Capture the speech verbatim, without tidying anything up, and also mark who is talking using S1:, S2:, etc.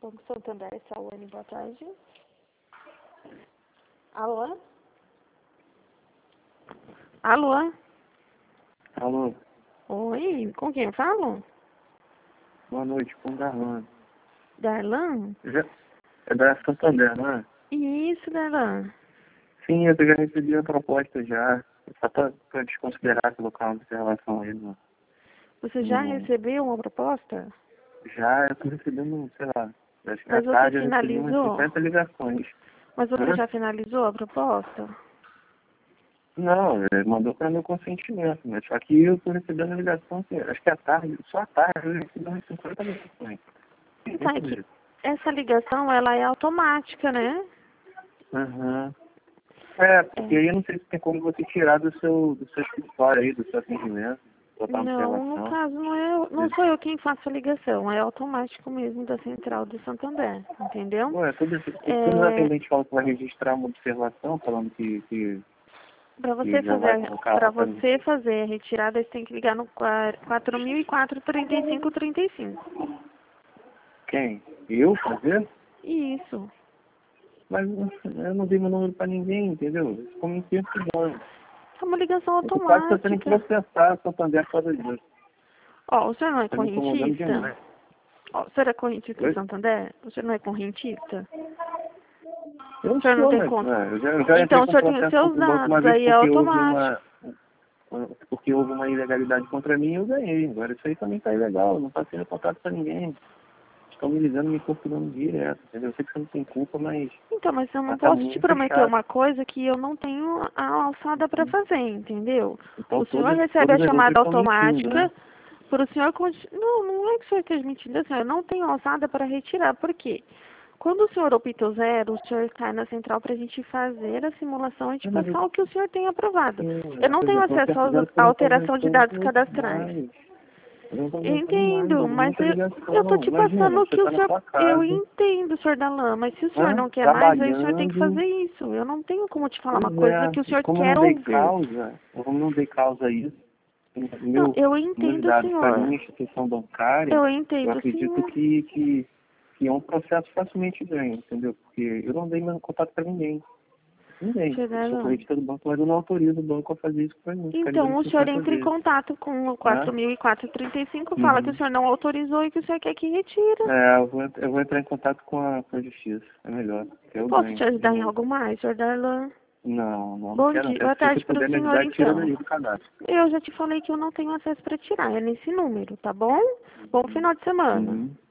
S1: Banco Santander, Saúde, boa tarde. Alô? Alô?
S2: Alô,
S1: Oi, com quem eu falo?
S2: boa noite, com o Darlan.
S1: Darlan?
S2: Já, é da Santander, não é?
S1: Isso, Darlan.
S2: Sim, eu já recebi a proposta já. Só pra, pra desconsiderar, colocar uma observação aí. No,
S1: Você já
S2: no,
S1: recebeu uma proposta?
S2: já eu tô recebendo, sei lá, acho que à
S1: Mas você
S2: tarde eu recebi umas
S1: finalizou?
S2: cinquenta ligações.
S1: Mas você
S2: Hã?
S1: já finalizou a proposta?
S2: Não, ele mandou para meu consentimento, mas só que eu tô recebendo ligação, assim, acho que à tarde, só à tarde eu recebi umas cinquenta ligações.
S1: Então, é que essa ligação, ela é automática, né?
S2: Aham. É, porque
S1: É.
S2: aí eu não sei se tem como você tirar do seu, do seu escritório aí, do seu atendimento, botar uma
S1: Não, no
S2: observação.
S1: caso, não, é, não sou eu quem faço a ligação, é automático mesmo da central do Santander, entendeu?
S2: Ué, todo, todos os
S1: É,
S2: atendentes falam que vai registrar uma observação, falando que, que,
S1: para
S2: que
S1: você
S2: já vai
S1: fazer,
S2: colocar
S1: para
S2: lá pra mim.
S1: você fazer a retirada, você tem que ligar no quatro mil e quatro, trinta e cinco, trinta e cinco.
S2: Quem? Eu fazer?
S1: Isso.
S2: Mas eu não dei meu número pra ninguém, entendeu? Isso ficou me perturbando.
S1: É uma ligação
S2: Eu tô quase tentando
S1: automática.
S2: processar a Santander por causa disso.
S1: Ó, o senhor não é
S2: Tá me incomodando
S1: correntista?
S2: demais.
S1: Ó, o senhor é correntista do
S2: Eu,
S1: Santander? O senhor não é correntista? O
S2: eu
S1: senhor não
S2: sou,
S1: tem
S2: mas
S1: conta?
S2: né, eu, já, eu já entrei
S1: Então o
S2: com
S1: senhor tem os
S2: processo
S1: seus
S2: contra o banco uma
S1: dados,
S2: vez
S1: aí é
S2: porque houve
S1: automático.
S2: uma, porque houve uma ilegalidade contra mim e eu ganhei. Agora isso aí também tá ilegal, eu não passei no contato pra ninguém. Estão me ligando, me torturando direto, entendeu? Eu sei que você não tem culpa, mas
S1: Então, mas eu não
S2: mas tá
S1: posso te
S2: muito
S1: prometer
S2: chato.
S1: uma coisa que eu não tenho a alçada para fazer, entendeu?
S2: Então
S1: O senhor
S2: todas,
S1: recebe a
S2: todas as outras
S1: chamada
S2: estão mentindo,
S1: automática
S2: né?
S1: para o senhor... conti- Não, não é que o senhor esteja mentindo, assim, eu não tenho alçada para retirar. Por quê? Quando o senhor opta o zero, o senhor cai na central para a gente fazer a simulação e te
S2: Não, mas eu,
S1: passar o que o senhor tem aprovado.
S2: sim,
S1: Eu não
S2: por
S1: tenho
S2: exemplo, eu
S1: acesso
S2: perco
S1: às-
S2: zero
S1: à
S2: porque eu não tô
S1: alteração de dados
S2: aguentando
S1: cadastrais.
S2: mais. Eu não tô
S1: Eu
S2: aguentando mais,
S1: entendo,
S2: é
S1: mas
S2: muita
S1: eu, eu tô
S2: ligação.
S1: te
S2: Imagina,
S1: passando o
S2: você
S1: que o
S2: tá na
S1: senhor...
S2: sua
S1: Eu
S2: casa,
S1: entendo, senhor Dalan, mas se o senhor
S2: né?
S1: não quer mais, aí o senhor tem que
S2: Trabalhando.
S1: fazer isso. Eu não tenho como te falar uma
S2: Pois
S1: coisa que o
S2: é,
S1: senhor
S2: como eu não
S1: quer
S2: dei
S1: ouvir.
S2: causa, eu como não dei causa a isso,
S1: Não,
S2: meu,
S1: eu
S2: meus
S1: entendo,
S2: dados para
S1: senhor.
S2: minha instituição bancária,
S1: Eu
S2: eu
S1: entendo,
S2: acredito
S1: senhor.
S2: que, que, que é um processo facilmente ganho, entendeu? Porque eu não dei meu contato para ninguém. Ninguém.
S1: Senhor
S2: Eu sou
S1: Dalan.
S2: correntista do banco, mas eu não autorizo o banco a fazer isso para mim, ficar
S1: Então,
S2: ligando
S1: o senhor
S2: cinquenta
S1: entra em
S2: vezes,
S1: contato com o
S2: né?
S1: quatro mil e quatro trinta e cinco, fala que o
S2: Uhum.
S1: senhor não autorizou e que o senhor quer que retira.
S2: É, eu vou, eu vou entrar em contato com a, com a justiça, é melhor, que
S1: Eu
S2: eu
S1: posso
S2: ganho,
S1: te
S2: de
S1: ajudar em
S2: novo.
S1: algo mais, senhor Darlan?
S2: Não, não, não
S1: Bom
S2: quero,
S1: dia,
S2: até
S1: boa
S2: se você
S1: tarde para o
S2: puder me
S1: senhor,
S2: ajudar, tira
S1: então.
S2: daí do cadastro.
S1: Eu já te falei que eu não tenho acesso para tirar, é nesse número, tá bom? Bom final de semana.
S2: Uhum.